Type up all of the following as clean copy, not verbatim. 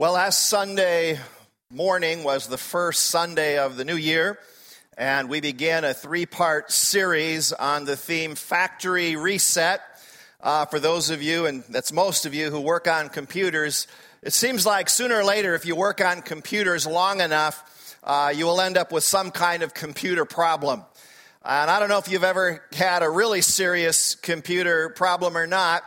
Well, last Sunday morning was the first Sunday of the new year, and we began a three-part series on the theme Factory Reset. For those of you, and that's most of you, who work on computers, it seems like sooner or later, if you work on computers long enough, you will end up with some kind of computer problem. And I don't know if you've ever had a really serious computer problem or not,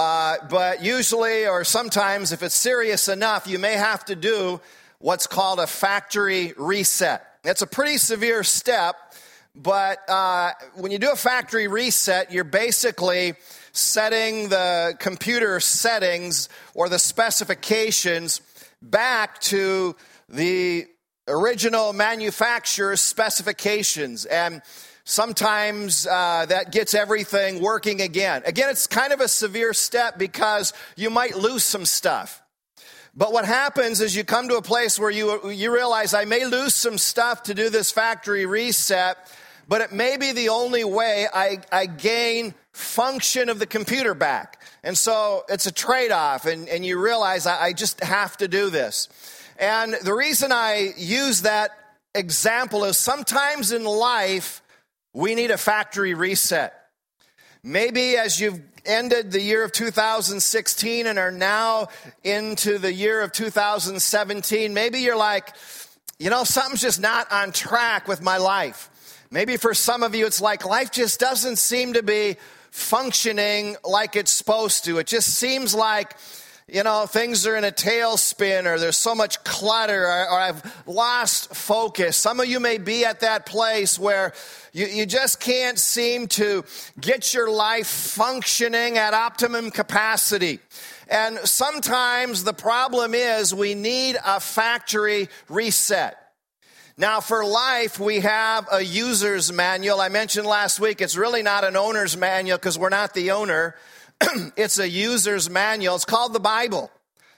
but usually or sometimes if it's serious enough, you may have to do what's called a factory reset. It's a pretty severe step, but when you do a factory reset, you're basically setting the computer settings or the specifications back to the original manufacturer's specifications. And sometimes that gets everything working again. Again, it's kind of a severe step because you might lose some stuff. But what happens is you come to a place where you realize I may lose some stuff to do this factory reset, but it may be the only way I gain function of the computer back. And so it's a trade-off, and you realize I just have to do this. And the reason I use that example is sometimes in life, we need a factory reset. Maybe as you've ended the year of 2016 and are now into the year of 2017, maybe you're like, something's just not on track with my life. Maybe for some of you, it's like life just doesn't seem to be functioning like it's supposed to. It just seems like things are in a tailspin, or there's so much clutter, or I've lost focus. Some of you may be at that place where you just can't seem to get your life functioning at optimum capacity. And sometimes the problem is we need a factory reset. Now, for life, we have a user's manual. I mentioned last week, it's really not an owner's manual because we're not the owner. It's a user's manual. It's called the Bible.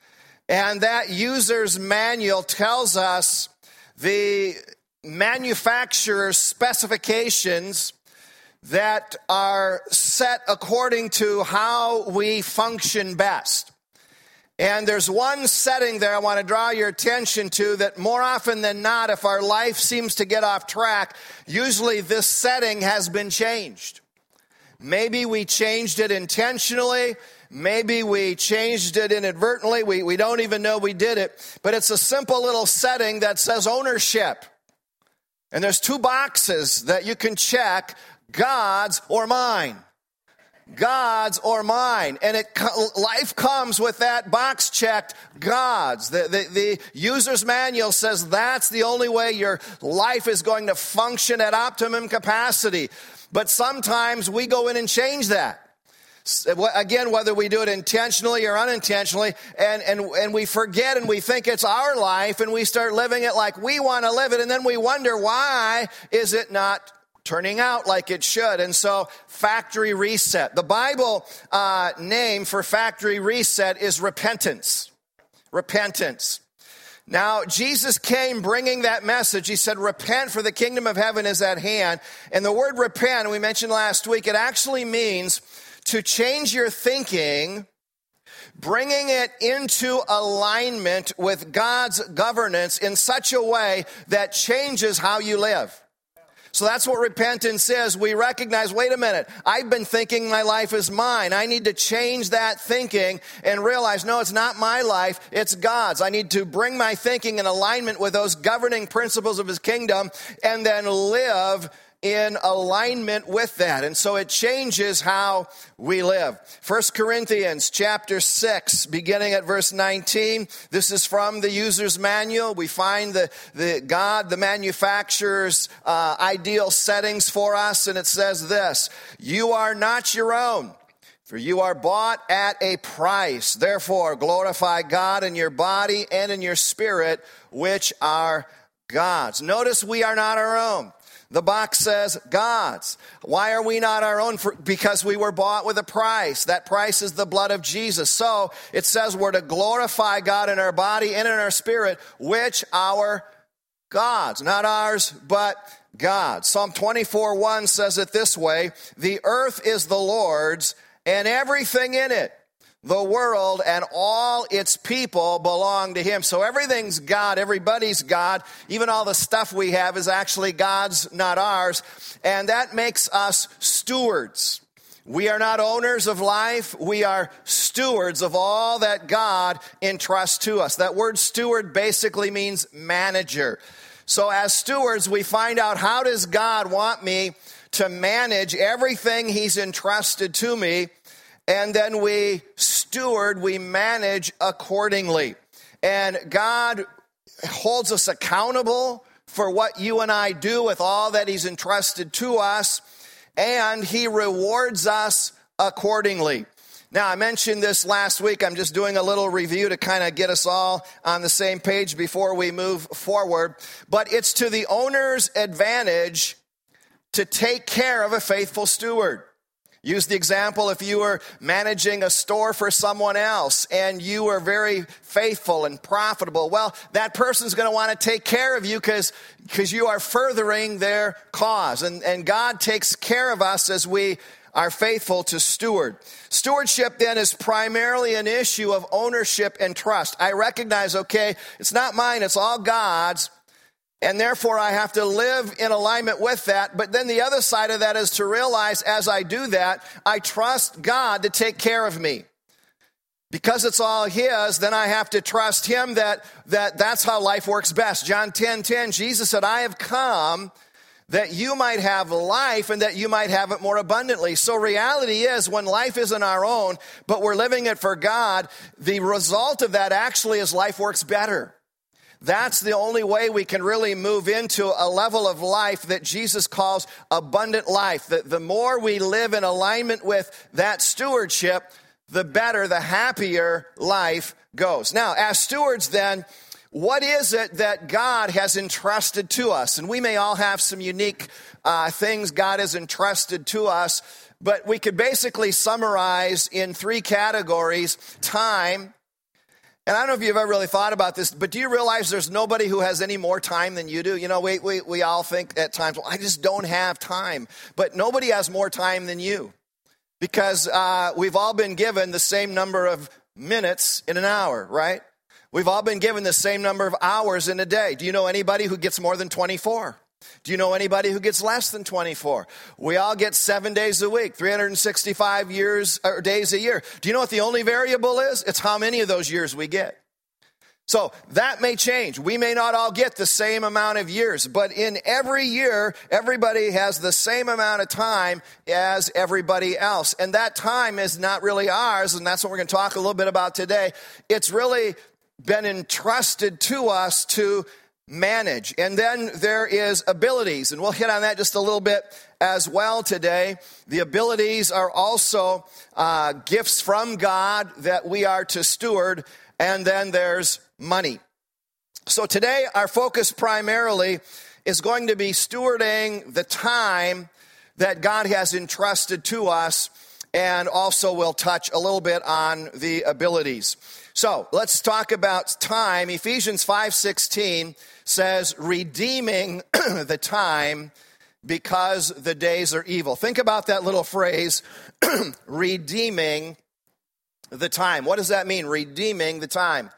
And that user's manual tells us the manufacturer's specifications that are set according to how we function best. And there's one setting there I want to draw your attention to that more often than not, if our life seems to get off track, usually this setting has been changed. Maybe we changed it intentionally. Maybe we changed it inadvertently. We don't even know we did it. But it's a simple little setting that says ownership. And there's two boxes that you can check, God's or mine. God's or mine. And life comes with that box checked, God's. The user's manual says that's the only way your life is going to function at optimum capacity. But sometimes we go in and change that. Again, whether we do it intentionally or unintentionally, and we forget and we think it's our life, and we start living it like we want to live it, and then we wonder why is it not turning out like it should. And so factory reset. The Bible name for factory reset is repentance. Repentance. Now, Jesus came bringing that message. He said, repent, for the kingdom of heaven is at hand. And the word repent, we mentioned last week, it actually means to change your thinking, bringing it into alignment with God's governance in such a way that changes how you live. So that's what repentance is. We recognize, wait a minute, I've been thinking my life is mine. I need to change that thinking and realize, no, it's not my life, it's God's. I need to bring my thinking in alignment with those governing principles of His kingdom and then live in alignment with that. And so it changes how we live. 1 Corinthians chapter 6, beginning at verse 19. This is from the user's manual. We find the manufacturer's ideal settings for us. And it says this, you are not your own, for you are bought at a price. Therefore, glorify God in your body and in your spirit, which are God's. Notice we are not our own. The box says God's. Why are we not our own? Because we were bought with a price. That price is the blood of Jesus. So it says we're to glorify God in our body and in our spirit, which are God's. Not ours, but God's. Psalm 24:1 says it this way, the earth is the Lord's and everything in it, the world and all its people belong to him. So everything's God, everybody's God. Even all the stuff we have is actually God's, not ours. And that makes us stewards. We are not owners of life. We are stewards of all that God entrusts to us. That word steward basically means manager. So as stewards, we find out, how does God want me to manage everything he's entrusted to me? And then we steward, we manage accordingly. And God holds us accountable for what you and I do with all that he's entrusted to us, and he rewards us accordingly. Now, I mentioned this last week. I'm just doing a little review to kind of get us all on the same page before we move forward. But it's to the owner's advantage to take care of a faithful steward. Use the example, if you were managing a store for someone else and you were very faithful and profitable, well, that person's going to want to take care of you because you are furthering their cause. And God takes care of us as we are faithful to steward. Stewardship then is primarily an issue of ownership and trust. I recognize, okay, it's not mine, it's all God's. And therefore, I have to live in alignment with that. But then the other side of that is to realize, as I do that, I trust God to take care of me. Because it's all his, then I have to trust him that's how life works best. John 10:10, Jesus said, I have come that you might have life and that you might have it more abundantly. So reality is, when life isn't our own, but we're living it for God, the result of that actually is life works better. That's the only way we can really move into a level of life that Jesus calls abundant life. The more we live in alignment with that stewardship, the better, the happier life goes. Now, as stewards then, what is it that God has entrusted to us? And we may all have some unique things God has entrusted to us, but we could basically summarize in three categories: time. And I don't know if you've ever really thought about this, but do you realize there's nobody who has any more time than you do? You know, we all think at times, well, I just don't have time. But nobody has more time than you, because we've all been given the same number of minutes in an hour, right? We've all been given the same number of hours in a day. Do you know anybody who gets more than 24? Do you know anybody who gets less than 24? We all get 7 days a week, 365 days a year. Do you know what the only variable is? It's how many of those years we get. So that may change. We may not all get the same amount of years, but in every year, everybody has the same amount of time as everybody else. And that time is not really ours, and that's what we're going to talk a little bit about today. It's really been entrusted to us to manage. And then there is abilities, and we'll hit on that just a little bit as well today. The abilities are also gifts from God that we are to steward, and then there's money. So today our focus primarily is going to be stewarding the time that God has entrusted to us, and also we'll touch a little bit on the abilities. So let's talk about time. Ephesians 5:16 says, redeeming the time because the days are evil. Think about that little phrase, redeeming the time. What does that mean, redeeming the time?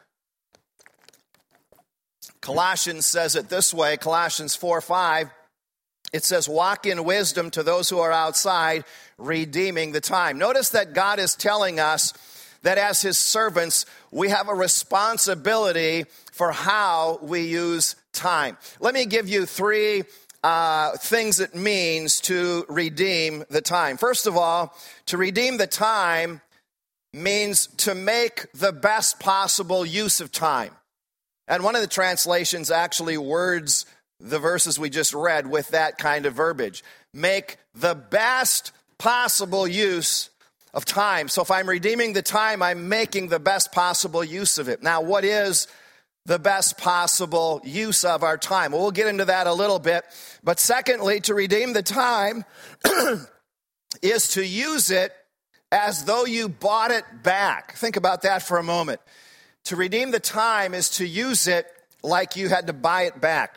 Colossians says it this way, Colossians 4:5. It says, walk in wisdom to those who are outside, redeeming the time. Notice that God is telling us that as his servants, we have a responsibility for how we use time. Let me give you three things it means to redeem the time. First of all, to redeem the time means to make the best possible use of time. And one of the translations actually words the verses we just read with that kind of verbiage. Make the best possible use of time. So if I'm redeeming the time, I'm making the best possible use of it. Now, what is the best possible use of our time? Well, we'll get into that a little bit. But secondly, to redeem the time is to use it as though you bought it back. Think about that for a moment. To redeem the time is to use it like you had to buy it back.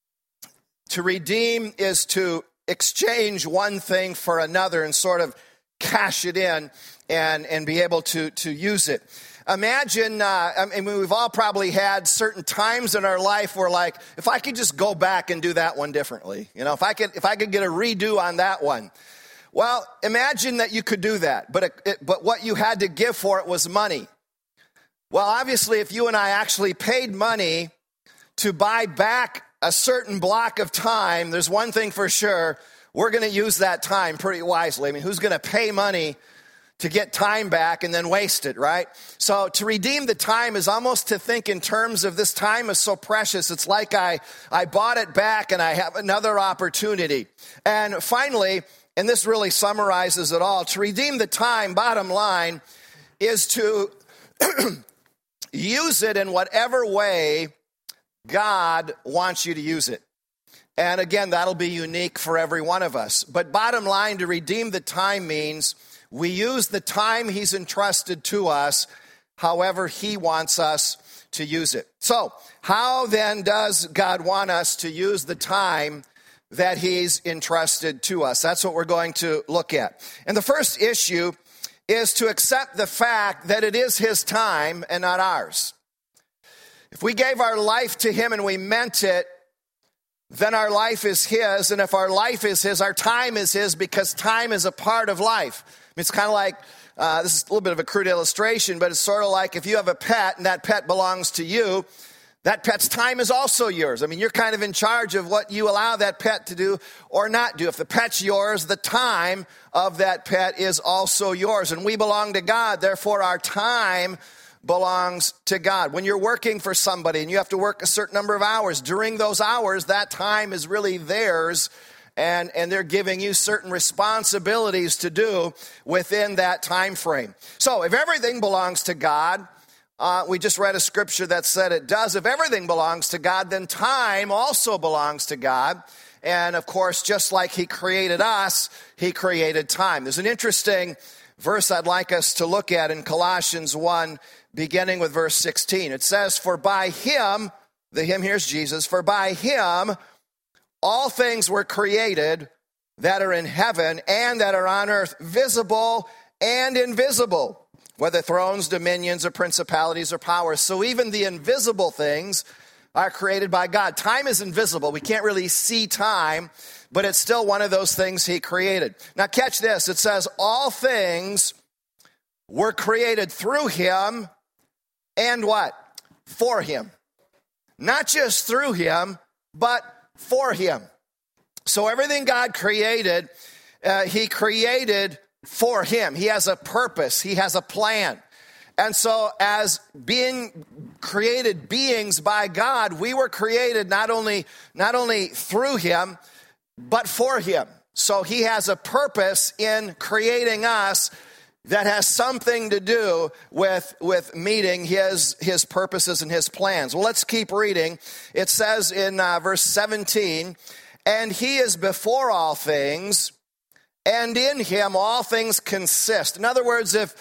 To redeem is to exchange one thing for another and sort of cash it in and be able to use it. Imagine, we've all probably had certain times in our life where, like, if I could just go back and do that one differently, if I could get a redo on that one. Well, imagine that you could do that, but what you had to give for it was money. Well, obviously, if you and I actually paid money to buy back a certain block of time, there's one thing for sure, we're going to use that time pretty wisely. I mean, who's going to pay money to get time back and then waste it, right? So to redeem the time is almost to think in terms of this time is so precious. It's like I bought it back and I have another opportunity. And finally, and this really summarizes it all, to redeem the time, bottom line, is to use it in whatever way God wants you to use it. And again, that'll be unique for every one of us. But bottom line, to redeem the time means we use the time he's entrusted to us however he wants us to use it. So, how then does God want us to use the time that he's entrusted to us? That's what we're going to look at. And the first issue is to accept the fact that it is his time and not ours. If we gave our life to him and we meant it, then our life is his. And if our life is his, our time is his, because time is a part of life. It's kind of like, this is a little bit of a crude illustration, but it's sort of like if you have a pet and that pet belongs to you, that pet's time is also yours. I mean, you're kind of in charge of what you allow that pet to do or not do. If the pet's yours, the time of that pet is also yours. And we belong to God, therefore our time belongs to God. When you're working for somebody and you have to work a certain number of hours, during those hours, that time is really theirs. And they're giving you certain responsibilities to do within that time frame. So if everything belongs to God, we just read a scripture that said it does. If everything belongs to God, then time also belongs to God. And of course, just like he created us, he created time. There's an interesting verse I'd like us to look at in Colossians 1, beginning with verse 16. It says, for by him, the him here's Jesus, for by him all things were created that are in heaven and that are on earth, visible and invisible, whether thrones, dominions, or principalities or powers. So even the invisible things are created by God. Time is invisible. We can't really see time, but it's still one of those things he created. Now catch this. It says all things were created through him and what? For him. Not just through him, but for him. So everything God created, he created for him. He has a purpose. He has a plan. And so as being created beings by God, we were created not only through him, but for him. So he has a purpose in creating us that has something to do with meeting his purposes and his plans. Well, let's keep reading. It says in verse 17, and he is before all things, and in him all things consist. In other words, if,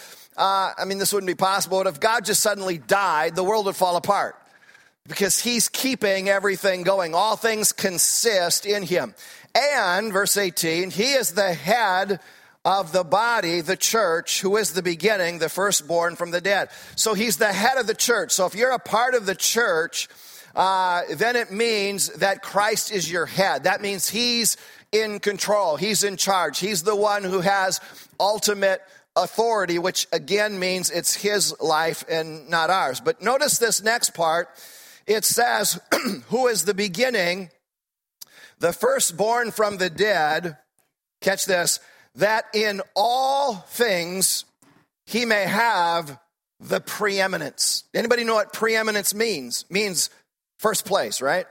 this wouldn't be possible, but if God just suddenly died, the world would fall apart. Because he's keeping everything going. All things consist in him. And, verse 18, he is the head of the body, the church, who is the beginning, the firstborn from the dead. So he's the head of the church. So if you're a part of the church, then it means that Christ is your head. That means he's in control. He's in charge. He's the one who has ultimate authority, which again means it's his life and not ours. But notice this next part. It says, who is the beginning, the firstborn from the dead, catch this, that in all things he may have the preeminence. Anybody know what preeminence means? Means first place, right?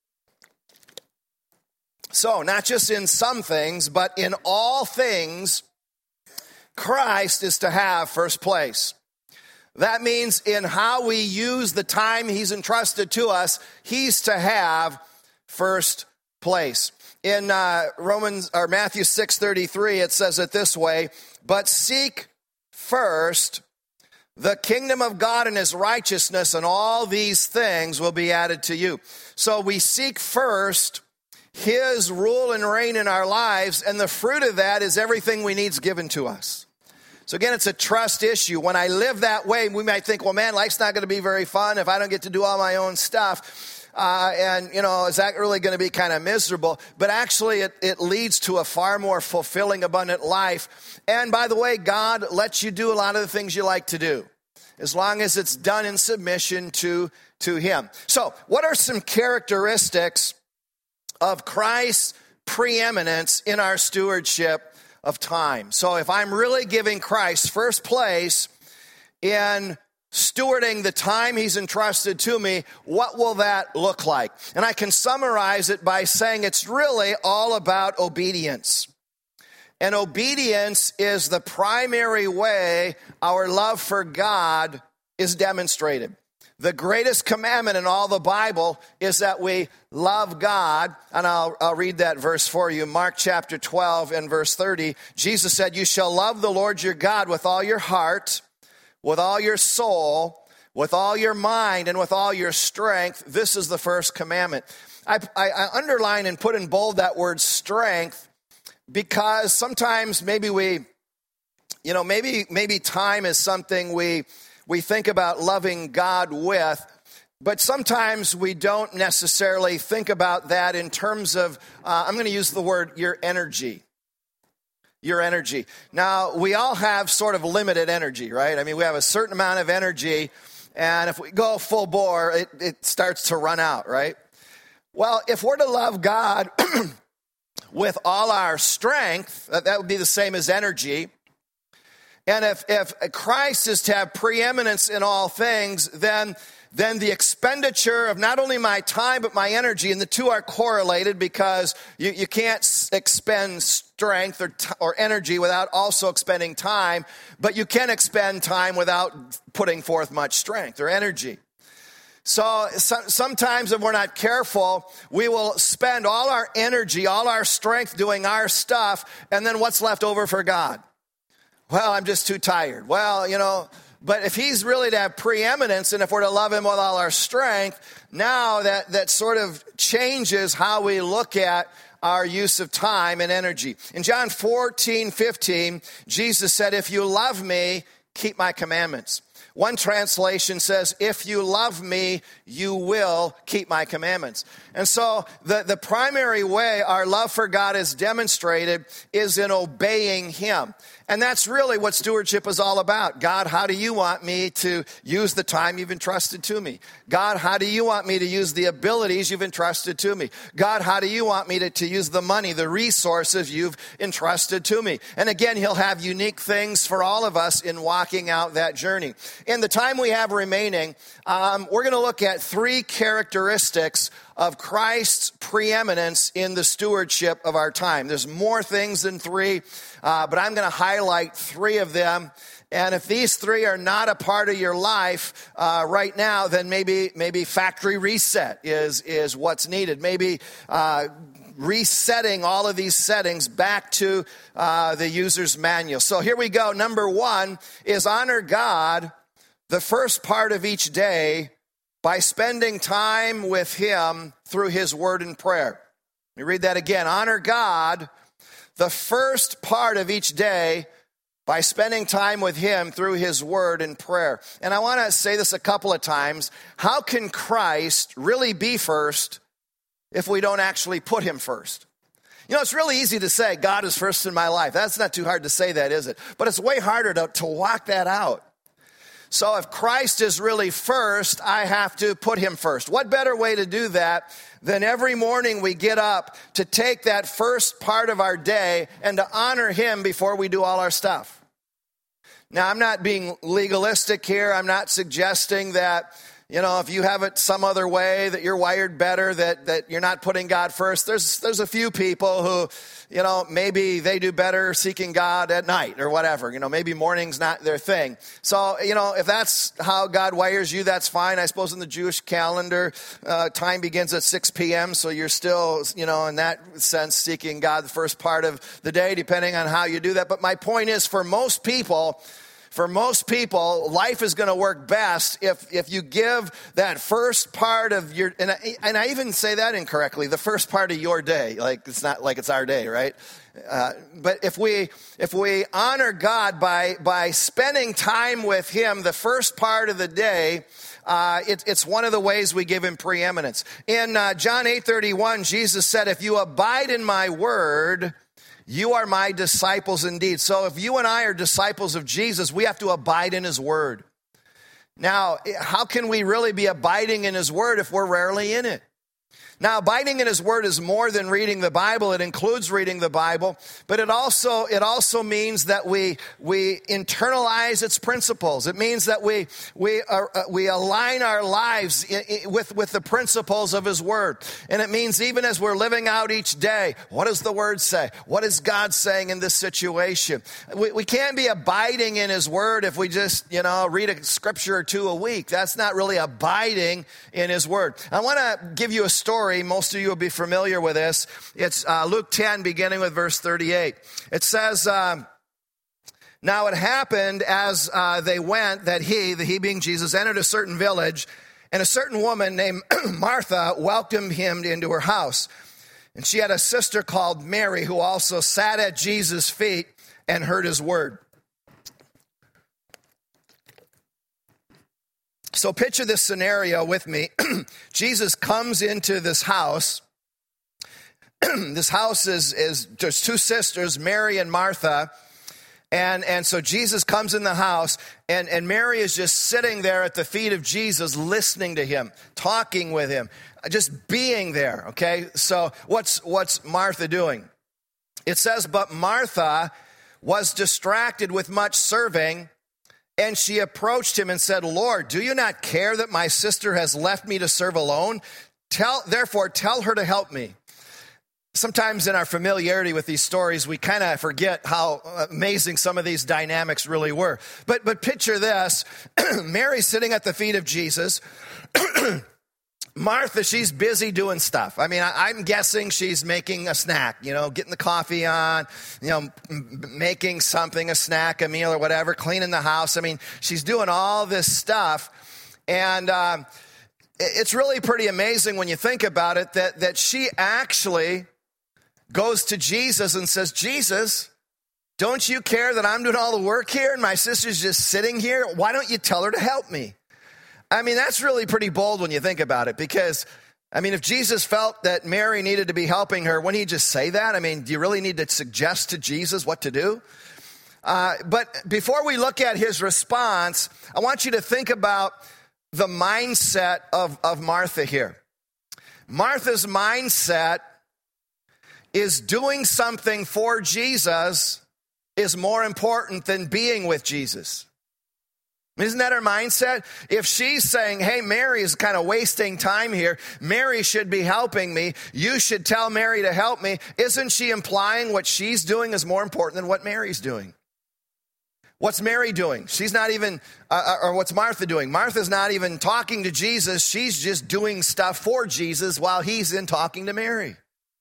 So not just in some things, but in all things, Christ is to have first place. That means in how we use the time he's entrusted to us, he's to have first place. In Matthew 6:33, it says it this way, but seek first the kingdom of God and his righteousness, and all these things will be added to you. So we seek first his rule and reign in our lives, and the fruit of that is everything we need is given to us. So again, it's a trust issue. When I live that way, we might think, well, man, life's not going to be very fun if I don't get to do all my own stuff. Is that really going to be kind of miserable? But actually, it leads to a far more fulfilling, abundant life. And by the way, God lets you do a lot of the things you like to do, as long as it's done in submission to him. So what are some characteristics of Christ's preeminence in our stewardship of time? So if I'm really giving Christ first place in stewarding the time he's entrusted to me, what will that look like? And I can summarize it by saying it's really all about obedience. And obedience is the primary way our love for God is demonstrated. The greatest commandment in all the Bible is that we love God. And I'll read that verse for you. Mark chapter 12 and verse 30. Jesus said, "You shall love the Lord your God with all your heart, with all your soul, with all your mind, and with all your strength. This is the first commandment." I underline and put in bold that word strength, because sometimes maybe maybe time is something we think about loving God with, but sometimes we don't necessarily think about that in terms of, I'm going to use the word, your energy. Your energy. Now, we all have sort of limited energy, right? I mean, we have a certain amount of energy, and if we go full bore, it starts to run out, right? Well, if we're to love God with all our strength, that would be the same as energy. And if Christ is to have preeminence in all things, then the expenditure of not only my time but my energy, and the two are correlated, because you can't expend strength or energy without also expending time, but you can expend time without putting forth much strength or energy. So sometimes if we're not careful, we will spend all our energy, all our strength doing our stuff, and then what's left over for God? Well, I'm just too tired. Well, but if he's really to have preeminence, and if we're to love him with all our strength, now that sort of changes how we look at our use of time and energy. In John 14:15, Jesus said, "If you love me, keep my commandments." One translation says, "If you love me, you will keep my commandments." And so the primary way our love for God is demonstrated is in obeying him. And that's really what stewardship is all about. God, how do you want me to use the time you've entrusted to me? God, how do you want me to use the abilities you've entrusted to me? God, how do you want me to use the money, the resources you've entrusted to me? And again, he'll have unique things for all of us in walking out that journey. In the time we have remaining, we're going to look at three characteristics of Christ's preeminence in the stewardship of our time. There's more things than three, but I'm going to highlight three of them. And if these three are not a part of your life right now, then maybe factory reset is what's needed. Maybe resetting all of these settings back to the user's manual. So here we go. Number one is honor God the first part of each day by spending time with him through his word and prayer. Let me read that again. Honor God the first part of each day by spending time with him through his word and prayer. And I want to say this a couple of times. How can Christ really be first if we don't actually put him first? It's really easy to say God is first in my life. That's not too hard to say that, is it? But it's way harder to walk that out. So if Christ is really first, I have to put him first. What better way to do that than every morning we get up to take that first part of our day and to honor him before we do all our stuff? Now, I'm not being legalistic here. I'm not suggesting that, if you have it some other way, that you're wired better, that you're not putting God first. There's a few people who, maybe they do better seeking God at night or whatever. Maybe morning's not their thing. So, if that's how God wires you, that's fine. I suppose in the Jewish calendar, time begins at 6 p.m., so you're still, in that sense, seeking God the first part of the day, depending on how you do that. But my point is, for most people, for most people, life is going to work best if you give that first part of your, and I even say that incorrectly, the first part of your day. Like, it's not like it's our day, right? But if we honor God by spending time with him the first part of the day, it's one of the ways we give him preeminence. In John 8:31, Jesus said, if you abide in my word, you are my disciples indeed. So if you and I are disciples of Jesus, we have to abide in his word. Now, how can we really be abiding in his word if we're rarely in it? Now, abiding in his word is more than reading the Bible. It includes reading the Bible, but it also means that we internalize its principles. It means that we align our lives with the principles of his word. And it means even as we're living out each day, what does the word say? What is God saying in this situation? We can't be abiding in his word if we just, read a scripture or two a week. That's not really abiding in his word. I want to give you a story. Most of you will be familiar with this. It's Luke 10, beginning with verse 38. It says, now it happened as they went that he being Jesus, entered a certain village, and a certain woman named Martha welcomed him into her house. And she had a sister called Mary who also sat at Jesus' feet and heard his word. So picture this scenario with me. Jesus comes into this house. This house is there's two sisters, Mary and Martha. And so Jesus comes in the house, and Mary is just sitting there at the feet of Jesus, listening to him, talking with him, just being there, okay? So what's Martha doing? It says, but Martha was distracted with much serving, and she approached him and said, Lord, do you not care that my sister has left me to serve alone? Therefore, tell her to help me. Sometimes in our familiarity with these stories, we kind of forget how amazing some of these dynamics really were. But picture this. Mary's sitting at the feet of Jesus. Martha, she's busy doing stuff. I mean, I'm guessing she's making a snack, getting the coffee on, making something, a snack, a meal or whatever, cleaning the house. I mean, she's doing all this stuff. And it's really pretty amazing when you think about it that she actually goes to Jesus and says, Jesus, don't you care that I'm doing all the work here and my sister's just sitting here? Why don't you tell her to help me? I mean, that's really pretty bold when you think about it, because, I mean, if Jesus felt that Mary needed to be helping her, wouldn't he just say that? I mean, do you really need to suggest to Jesus what to do? But before we look at his response, I want you to think about the mindset of Martha here. Martha's mindset is doing something for Jesus is more important than being with Jesus. Isn't that her mindset? If she's saying, hey, Mary is kind of wasting time here, Mary should be helping me, you should tell Mary to help me, isn't she implying what she's doing is more important than what Mary's doing? What's Mary doing? She's not even, or what's Martha doing? Martha's not even talking to Jesus. She's just doing stuff for Jesus while he's in talking to Mary.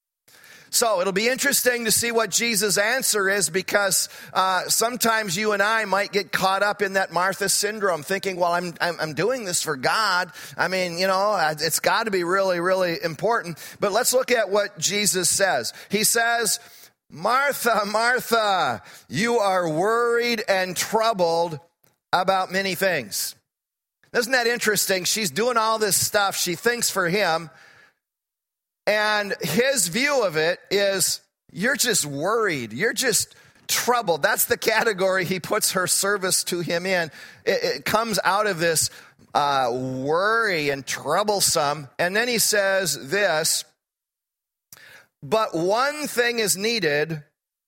So it'll be interesting to see what Jesus' answer is, because sometimes you and I might get caught up in that Martha syndrome, thinking, well, I'm doing this for God. I mean, it's got to be really, really important. But let's look at what Jesus says. He says, Martha, Martha, you are worried and troubled about many things. Isn't that interesting? She's doing all this stuff. She thinks for him. And his view of it is, you're just worried. You're just troubled. That's the category he puts her service to him in. It comes out of this worry and troublesome. And then he says this, but one thing is needed,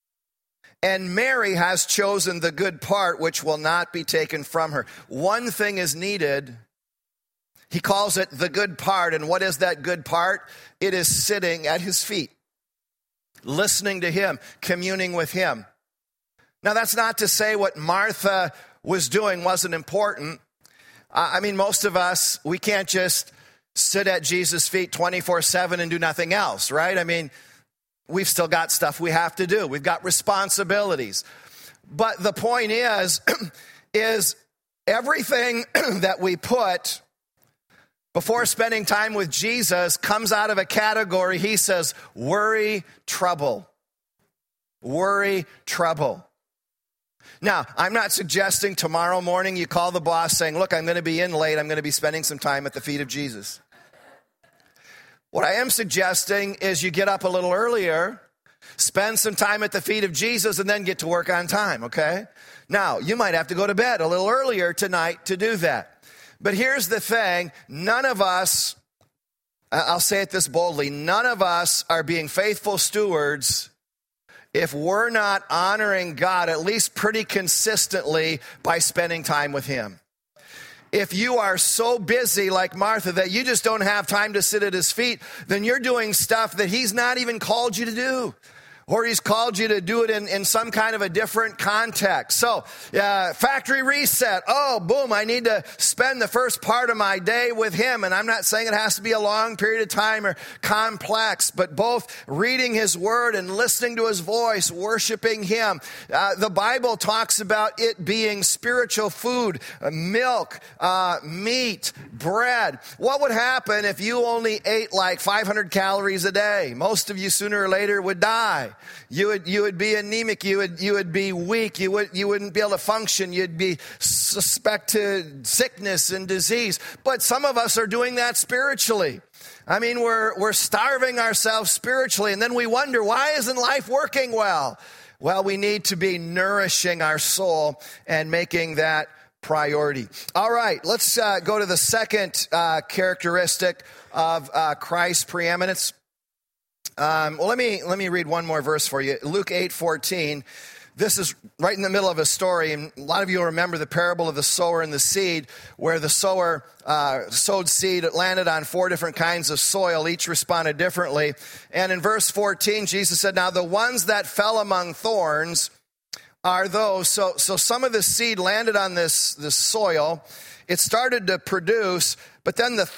and Mary has chosen the good part, which will not be taken from her. One thing is needed. He calls it the good part. And what is that good part? It is sitting at his feet, listening to him, communing with him. Now, that's not to say what Martha was doing wasn't important. I mean, most of us, we can't just sit at Jesus' feet 24/7 and do nothing else, right? I mean, we've still got stuff we have to do. We've got responsibilities. But the point is, is everything that we put before spending time with Jesus comes out of a category, he says, worry, trouble. Worry, trouble. Now, I'm not suggesting tomorrow morning you call the boss saying, look, I'm going to be in late. I'm going to be spending some time at the feet of Jesus. What I am suggesting is you get up a little earlier, spend some time at the feet of Jesus, and then get to work on time, okay? Now, you might have to go to bed a little earlier tonight to do that. But here's the thing, none of us, I'll say it this boldly, none of us are being faithful stewards if we're not honoring God at least pretty consistently by spending time with him. If you are so busy like Martha that you just don't have time to sit at his feet, then you're doing stuff that he's not even called you to do. Or he's called you to do it in some kind of a different context. So, factory reset. Oh, boom, I need to spend the first part of my day with him. And I'm not saying it has to be a long period of time or complex, but both reading his word and listening to his voice, worshiping him. The Bible talks about it being spiritual food, milk, meat, bread. What would happen if you only ate like 500 calories a day? Most of you sooner or later would die. You would be anemic. You would be weak. You wouldn't be able to function. You'd be suspected sickness and disease. But some of us are doing that spiritually. I mean, we're starving ourselves spiritually, and then we wonder, why isn't life working well? Well, we need to be nourishing our soul and making that priority. All right, let's go to the second characteristic of Christ's preeminence. Well, let me read one more verse for you. Luke 8:14. This is right in the middle of a story, and a lot of you will remember the parable of the sower and the seed, where the sower sowed seed. It landed on 4 different kinds of soil. Each responded differently. And in verse 14, Jesus said, now the ones that fell among thorns are those. So some of the seed landed on this soil. It started to produce, but then the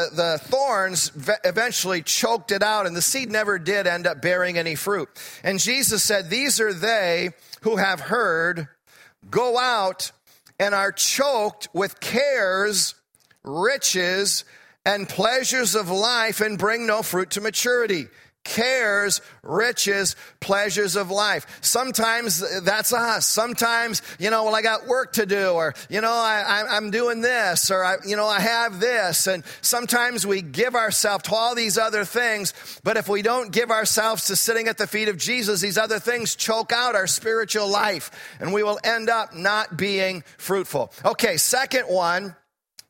thorns eventually choked it out, and the seed never did end up bearing any fruit. And Jesus said, these are they who have heard, go out and are choked with cares, riches, and pleasures of life, and bring no fruit to maturity. Cares, riches, pleasures of life. Sometimes that's us. Sometimes, well, I got work to do, or, I'm doing this, or, I have this. And sometimes we give ourselves to all these other things, but if we don't give ourselves to sitting at the feet of Jesus, these other things choke out our spiritual life, and we will end up not being fruitful. Okay, second one,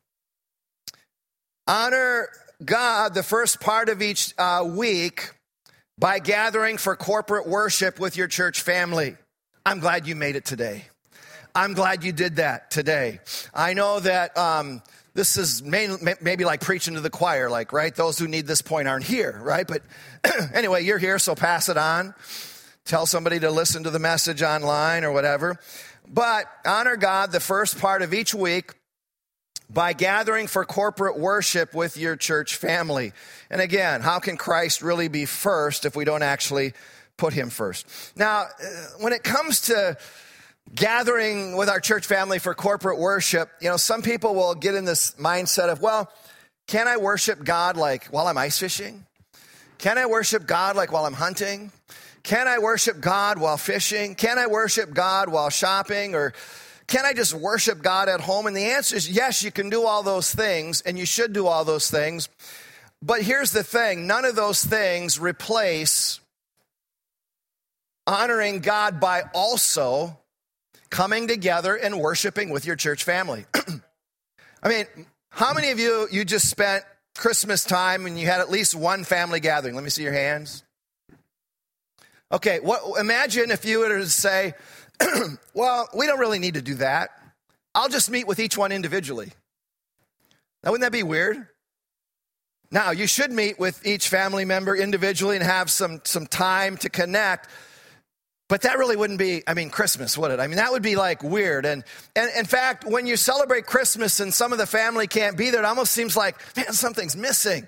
honor God the first part of each week by gathering for corporate worship with your church family. I'm glad you made it today. I'm glad you did that today. I know that this is maybe like preaching to the choir, like, right? Those who need this point aren't here, right? But anyway, you're here, so pass it on. Tell somebody to listen to the message online or whatever. But honor God the first part of each week by gathering for corporate worship with your church family. And again, how can Christ really be first if we don't actually put him first? Now, when it comes to gathering with our church family for corporate worship, some people will get in this mindset of, well, can I worship God like while I'm ice fishing? Can I worship God like while I'm hunting? Can I worship God while fishing? Can I worship God while shopping? Or can I just worship God at home? And the answer is yes, you can do all those things, and you should do all those things. But here's the thing, none of those things replace honoring God by also coming together and worshiping with your church family. I mean, how many of you just spent Christmas time and you had at least one family gathering? Let me see your hands. Okay, imagine if you were to say, well, we don't really need to do that. I'll just meet with each one individually. Now, wouldn't that be weird? Now, you should meet with each family member individually and have some time to connect. But that really wouldn't be, Christmas, would it? That would be like weird. And in fact, when you celebrate Christmas and some of the family can't be there, it almost seems like, man, something's missing.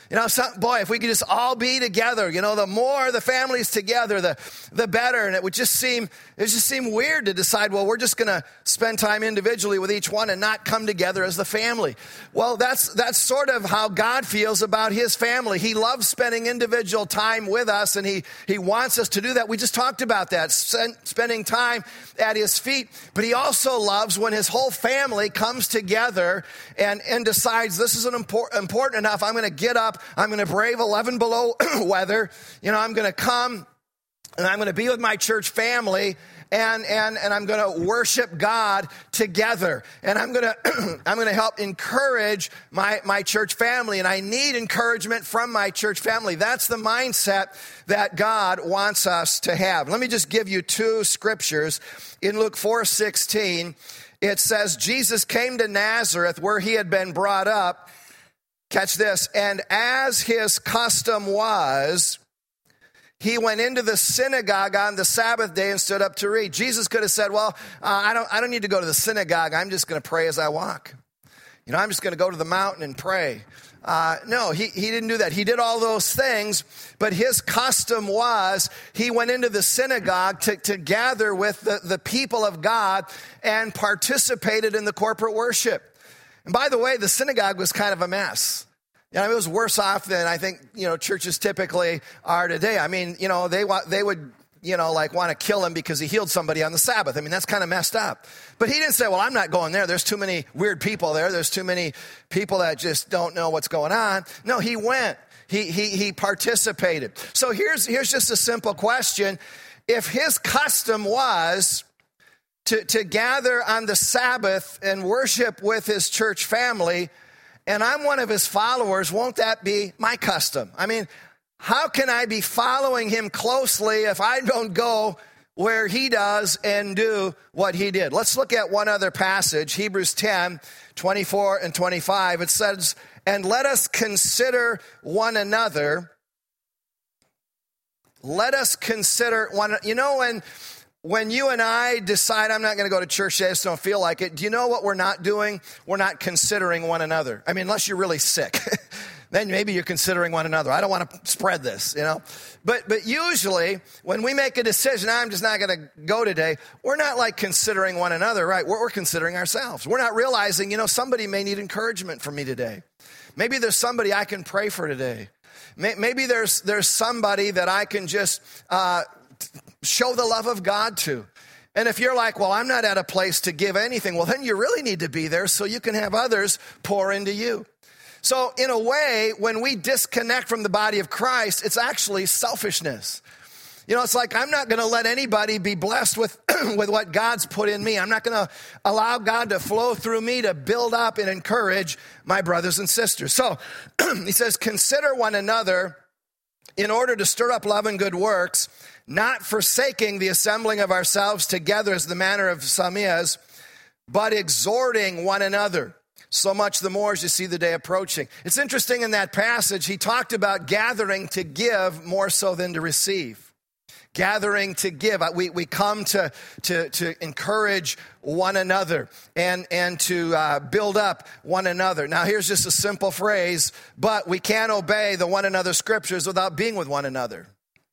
Boy, if we could just all be together, the more the families together, the better. And it just seem weird to decide, well, we're just going to spend time individually with each one and not come together as the family. Well, that's sort of how God feels about his family. He loves spending individual time with us, and he wants us to do that. We just talked about that, spending time at his feet. But he also loves when his whole family comes together and decides this is important enough. I'm going to get up. I'm going to brave 11 below weather. I'm going to come and I'm going to be with my church family and I'm going to worship God together. And I'm going to help encourage my church family. And I need encouragement from my church family. That's the mindset that God wants us to have. Let me just give you two scriptures. In Luke 4:16, it says, Jesus came to Nazareth where he had been brought up. Catch this. And as his custom was, he went into the synagogue on the Sabbath day and stood up to read. Jesus could have said, well, I don't need to go to the synagogue. I'm just going to pray as I walk. I'm just going to go to the mountain and pray. No, he didn't do that. He did all those things, but his custom was he went into the synagogue to gather with the people of God and participated in the corporate worship. And by the way, the synagogue was kind of a mess. It was worse off than I think, churches typically are today. I mean, they would, want to kill him because he healed somebody on the Sabbath. I mean, that's kind of messed up. But he didn't say, well, I'm not going there. There's too many weird people there. There's too many people that just don't know what's going on. No, he went. He participated. So here's just a simple question. If his custom was to gather on the Sabbath and worship with his church family, and I'm one of his followers, won't that be my custom? I mean, how can I be following him closely if I don't go where he does and do what he did? Let's look at one other passage, Hebrews 10, 24 and 25. It says, and let us consider one another. Let us consider one, when you and I decide I'm not going to go to church today, I just don't feel like it, do you know what we're not doing? We're not considering one another. I mean, unless you're really sick, then maybe you're considering one another. I don't want to spread this, But usually, when we make a decision, I'm just not going to go today, we're not like considering one another, right? We're considering ourselves. We're not realizing, somebody may need encouragement from me today. Maybe there's somebody I can pray for today. Maybe there's somebody that I can just show the love of God to. And if you're like, well, I'm not at a place to give anything, well, then you really need to be there so you can have others pour into you. So in a way, when we disconnect from the body of Christ, it's actually selfishness. It's like I'm not going to let anybody be blessed with what God's put in me. I'm not going to allow God to flow through me to build up and encourage my brothers and sisters. So he says, consider one another in order to stir up love and good works, not forsaking the assembling of ourselves together as the manner of some is, but exhorting one another, so much the more as you see the day approaching. It's interesting in that passage, he talked about gathering to give more so than to receive. Gathering to give. We come to encourage one another and to build up one another. Now, here's just a simple phrase, but we can't obey the one another scriptures without being with one another.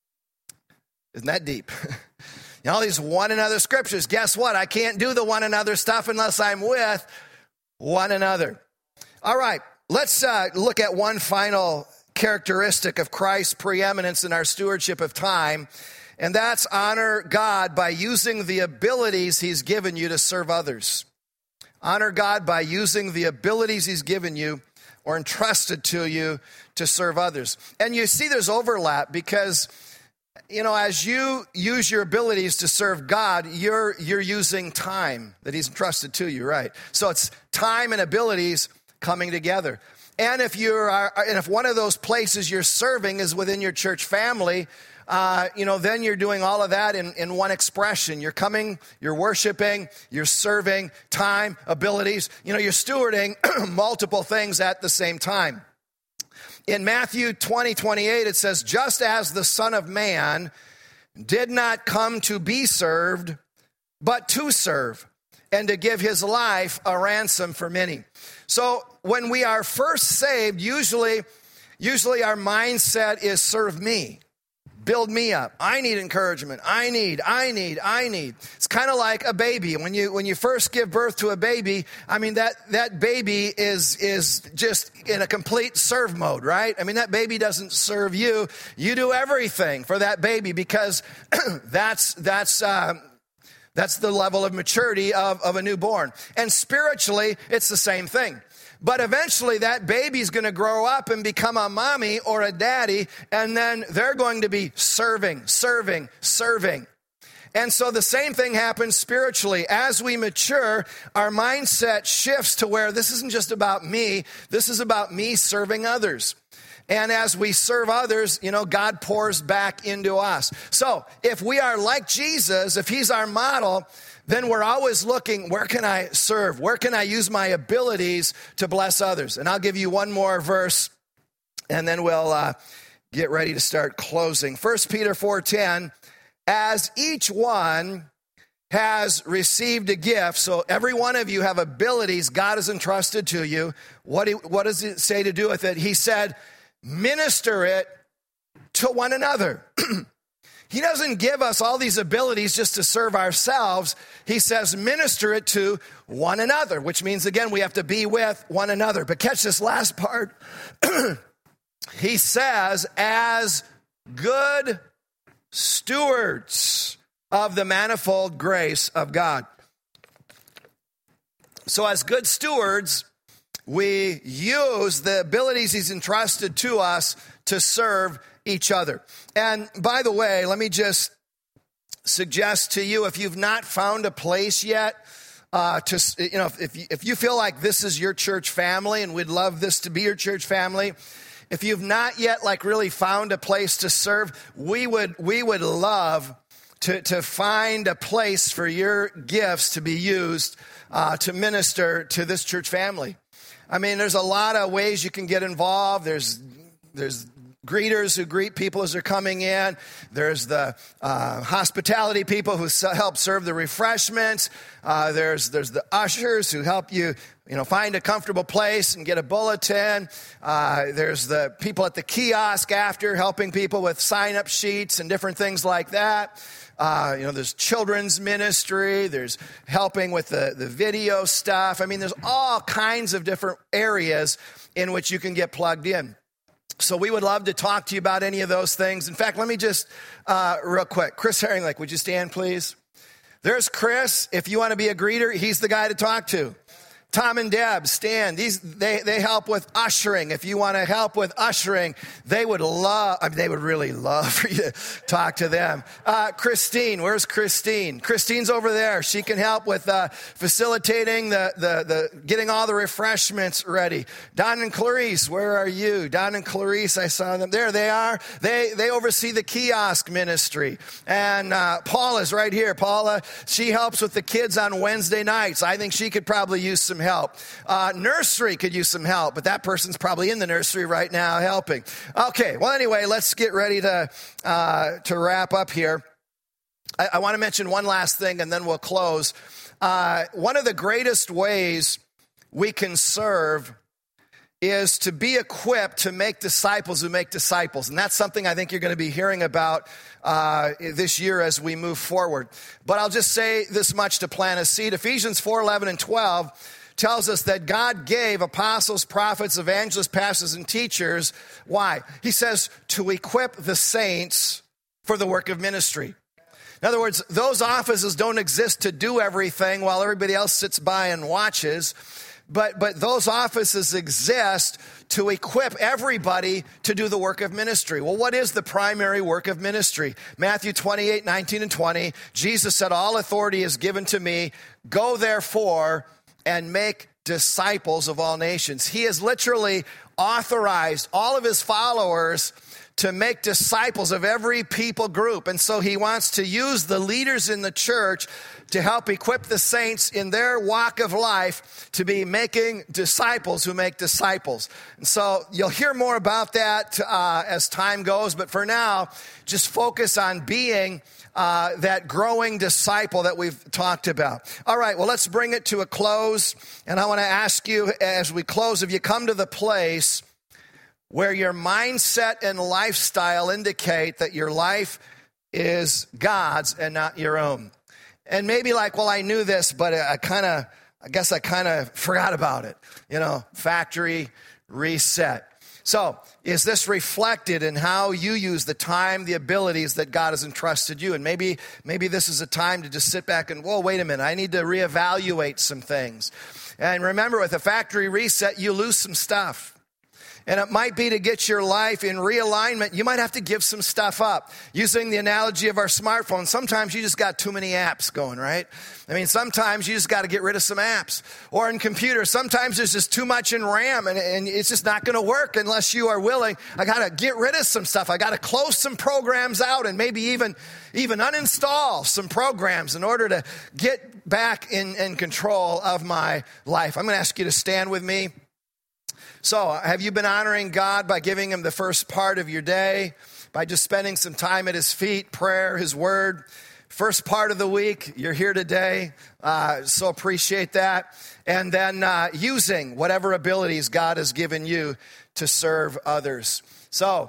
Isn't that deep? All these one another scriptures, guess what? I can't do the one another stuff unless I'm with one another. All right, let's look at one final characteristic of Christ's preeminence in our stewardship of time, and that's honor God by using the abilities he's given you to serve others. Honor God by using the abilities he's given you or entrusted to you to serve others. And you see there's overlap because as you use your abilities to serve God, you're using time that he's entrusted to you, right? So it's time and abilities coming together. And if one of those places you're serving is within your church family, then you're doing all of that in one expression. You're coming, you're worshiping, you're serving, time, abilities. You're stewarding multiple things at the same time. In Matthew 20:28, it says, just as the Son of Man did not come to be served, but to serve, and to give his life a ransom for many. So when we are first saved, usually usually our mindset is serve me. Build me up. I need encouragement. I need. It's kind of like a baby. When you first give birth to a baby, I mean, that baby is just in a complete serve mode, right? I mean, that baby doesn't serve you. You do everything for that baby because that's the level of maturity of a newborn. And spiritually, it's the same thing. But eventually that baby's going to grow up and become a mommy or a daddy, and then they're going to be serving. And so the same thing happens spiritually. As we mature, our mindset shifts to where this isn't just about me, this is about me serving others. And as we serve others, God pours back into us. So if we are like Jesus, if he's our model, then we're always looking, where can I serve? Where can I use my abilities to bless others? And I'll give you one more verse, and then we'll get ready to start closing. 1 Peter 4:10, as each one has received a gift, so every one of you have abilities God has entrusted to you. What does it say to do with it? He said, minister it to one another. He doesn't give us all these abilities just to serve ourselves. He says, minister it to one another, which means, again, we have to be with one another. But catch this last part. He says, as good stewards of the manifold grace of God. So as good stewards, we use the abilities he's entrusted to us to serve each other. And by the way, let me just suggest to you, if you've not found a place yet, if you feel like this is your church family, and we'd love this to be your church family, if you've not yet really found a place to serve, we would love to find a place for your gifts to be used to minister to this church family. I mean, there's a lot of ways you can get involved. There's greeters who greet people as they're coming in. There's the hospitality people who help serve the refreshments. There's the ushers who help you, find a comfortable place and get a bulletin. There's the people at the kiosk after helping people with sign-up sheets and different things like that. There's children's ministry. There's helping with the video stuff. I mean, there's all kinds of different areas in which you can get plugged in. So we would love to talk to you about any of those things. In fact, let me just, real quick, Chris Herring, would you stand, please? There's Chris. If you want to be a greeter, he's the guy to talk to. Tom and Deb, stand. They help with ushering. If you want to help with ushering, they would really love for you to talk to them. Christine, where's Christine? Christine's over there. She can help with facilitating the getting all the refreshments ready. Don and Clarice, where are you? Don and Clarice, I saw them. There they are. They oversee the kiosk ministry. And Paula's right here. Paula, she helps with the kids on Wednesday nights. I think she could probably use some help. Nursery could use some help, but that person's probably in the nursery right now helping. Okay, well, anyway, let's get ready to wrap up here. I want to mention one last thing, and then we'll close. One of the greatest ways we can serve is to be equipped to make disciples who make disciples. And that's something I think you're going to be hearing about this year as we move forward. But I'll just say this much to plant a seed. Ephesians 4:11 and 12 tells us that God gave apostles, prophets, evangelists, pastors, and teachers. Why? He says to equip the saints for the work of ministry. In other words, those offices don't exist to do everything while everybody else sits by and watches. But those offices exist to equip everybody to do the work of ministry. Well, what is the primary work of ministry? Matthew 28:19 and 20, Jesus said, all authority is given to me. Go therefore and make disciples of all nations. He has literally authorized all of his followers to make disciples of every people group. And so he wants to use the leaders in the church to help equip the saints in their walk of life to be making disciples who make disciples. And so you'll hear more about that as time goes. But for now, just focus on being that growing disciple that we've talked about. All right, well, let's bring it to a close. And I want to ask you as we close, if you come to the place where your mindset and lifestyle indicate that your life is God's and not your own. And maybe like, well, I knew this, but I guess I kind of forgot about it. Factory reset. So is this reflected in how you use the time, the abilities that God has entrusted you? And maybe this is a time to just sit back and, whoa, wait a minute, I need to reevaluate some things. And remember, with a factory reset, you lose some stuff. And it might be to get your life in realignment, you might have to give some stuff up. Using the analogy of our smartphone, sometimes you just got too many apps going, right? Sometimes you just got to get rid of some apps. Or in computers, sometimes there's just too much in RAM and it's just not going to work unless you are willing. I got to get rid of some stuff. I got to close some programs out and maybe even uninstall some programs in order to get back in control of my life. I'm going to ask you to stand with me. So, have you been honoring God by giving him the first part of your day, by just spending some time at his feet, prayer, his word? First part of the week, you're here today, so appreciate that. And then using whatever abilities God has given you to serve others. So,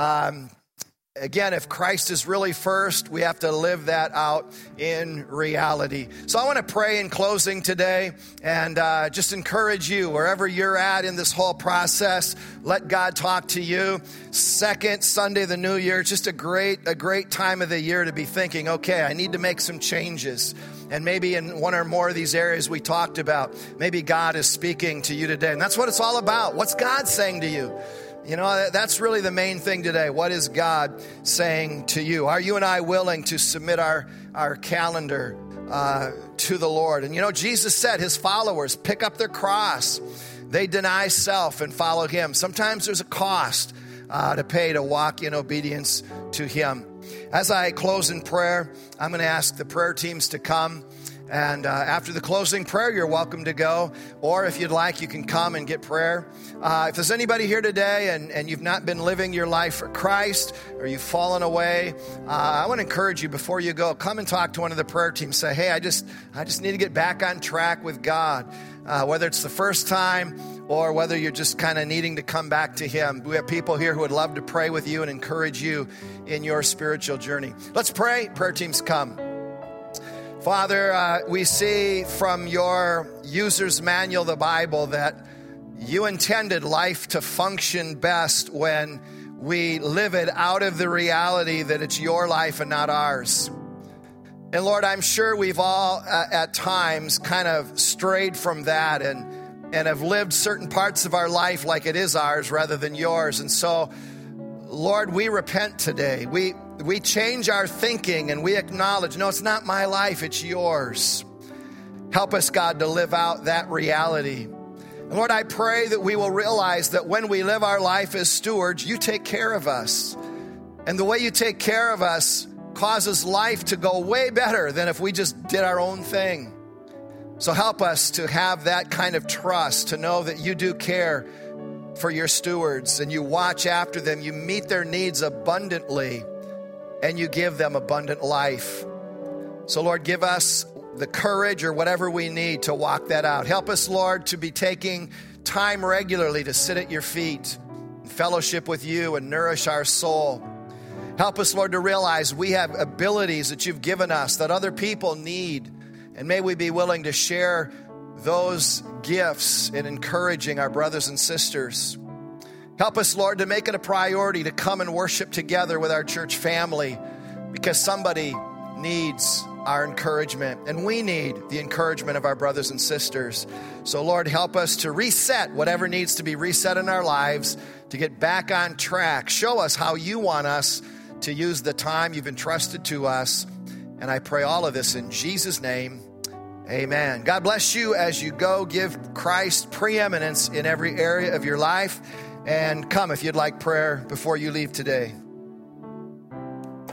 again, if Christ is really first, we have to live that out in reality. So I want to pray in closing today and just encourage you, wherever you're at in this whole process, let God talk to you. Second Sunday of the new year, just a great time of the year to be thinking, okay, I need to make some changes. And maybe in one or more of these areas we talked about, maybe God is speaking to you today. And that's what it's all about. What's God saying to you? That's really the main thing today. What is God saying to you? Are you and I willing to submit our calendar to the Lord? And Jesus said his followers pick up their cross. They deny self and follow him. Sometimes there's a cost to pay to walk in obedience to him. As I close in prayer, I'm going to ask the prayer teams to come. And after the closing prayer, you're welcome to go. Or if you'd like, you can come and get prayer. If there's anybody here today and you've not been living your life for Christ or you've fallen away, I want to encourage you before you go, come and talk to one of the prayer teams. Say, hey, I just need to get back on track with God. Whether it's the first time or whether you're just kind of needing to come back to him. We have people here who would love to pray with you and encourage you in your spiritual journey. Let's pray. Prayer teams, come. Father, we see from your user's manual, the Bible, that you intended life to function best when we live it out of the reality that it's your life and not ours. And Lord, I'm sure we've all at times kind of strayed from that and have lived certain parts of our life like it is ours rather than yours. And so, Lord, we repent today. We change our thinking and we acknowledge, no, it's not my life, it's yours. Help us, God, to live out that reality. And Lord, I pray that we will realize that when we live our life as stewards, you take care of us. And the way you take care of us causes life to go way better than if we just did our own thing. So help us to have that kind of trust, to know that you do care for your stewards and you watch after them, you meet their needs abundantly, and you give them abundant life. So Lord, give us the courage or whatever we need to walk that out. Help us, Lord, to be taking time regularly to sit at your feet, fellowship with you and nourish our soul. Help us, Lord, to realize we have abilities that you've given us that other people need. And may we be willing to share those gifts in encouraging our brothers and sisters. Help us, Lord, to make it a priority to come and worship together with our church family because somebody needs our encouragement and we need the encouragement of our brothers and sisters. So, Lord, help us to reset whatever needs to be reset in our lives, to get back on track. Show us how you want us to use the time you've entrusted to us. And I pray all of this in Jesus' name. Amen. God bless you as you go. Give Christ preeminence in every area of your life. And come if you'd like prayer before you leave today.